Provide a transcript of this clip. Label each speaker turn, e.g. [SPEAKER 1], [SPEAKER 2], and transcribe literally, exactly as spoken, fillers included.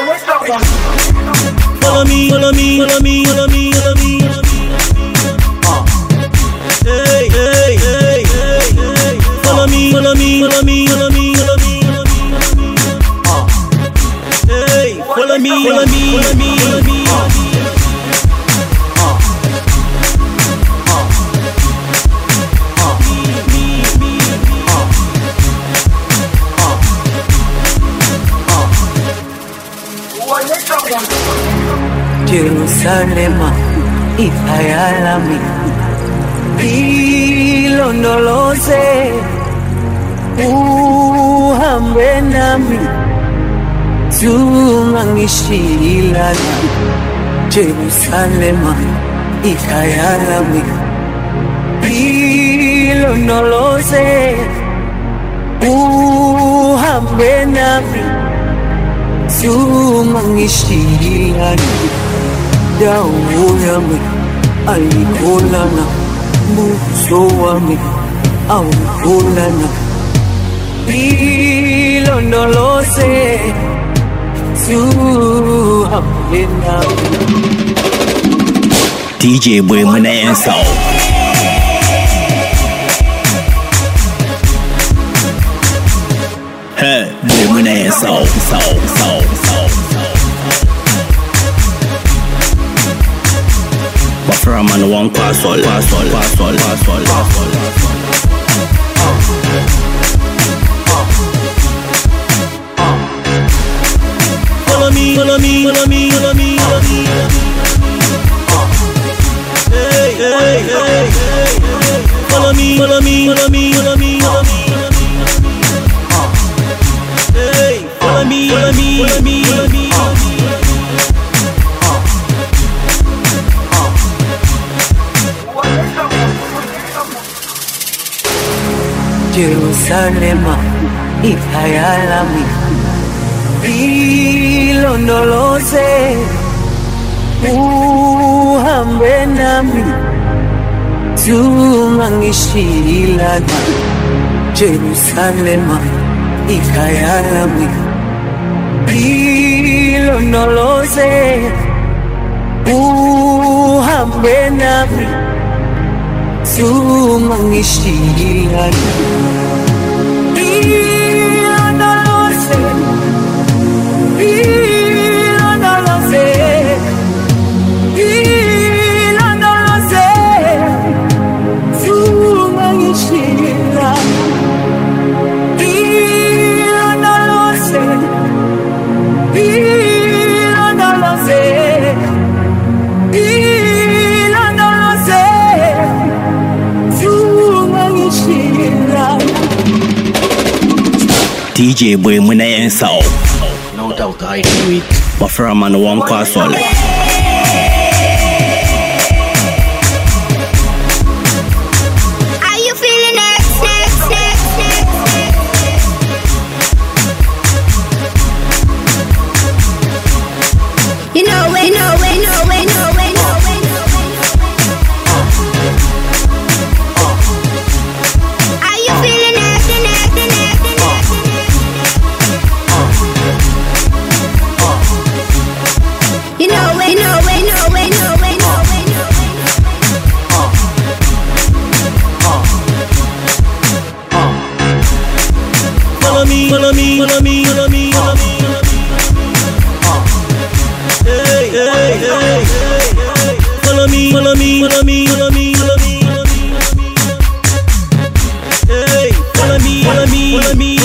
[SPEAKER 1] Follow me, follow me, follow me, follow me, follow me. Hey, hey, hey, hey. Follow me, follow me, follow me, follow me, follow me. Hey, follow me, follow me, follow me, follow me.
[SPEAKER 2] Jerusalema ikayalami ilondoloze uhambe nami tungangishilana. Jerusalema ikayalami ilondoloze uhambe nami tungangishilana. Dawo yami alikholana, buso wami awukholana. Ilondoloze tuhambe nami.
[SPEAKER 1] D J Boy Muna Soul. Hey, Boy Muna Soul, soul, soul, soul. From and one password, password, password, password, password. Follow me, follow me, follow me, follow me, follow me. Hey, hey, hey, hey. Follow me, follow me, follow me, follow me, follow me. Hey, follow me, follow me, follow me, follow me.
[SPEAKER 2] Jerusalema ikayalami ilondoloze uhambe nami tungangishilana. Jerusalema ikayalami ilondoloze uhambe nami tungangishilana. Ilondoloze, ilondoloze, ilondoloze tungangishilana. Ilondoloze, ilondoloze, ilondoloze tungangishilana.
[SPEAKER 1] D J Boy Muna Soul.
[SPEAKER 3] No doubt I do it.
[SPEAKER 1] But from and one password.
[SPEAKER 4] Are you feeling next, next, next, next? You know it, you know it, you know it, you know it, you know it. Are you feeling next, next, next, next? You know it, you know it, you know it, you know it, you know it, you know it.
[SPEAKER 1] Follow me, follow me, follow me, follow me, follow me. Hey, hey, hey, hey. Follow me, follow me, follow me, follow me, follow me, follow me. Hey, follow me, follow me, follow me.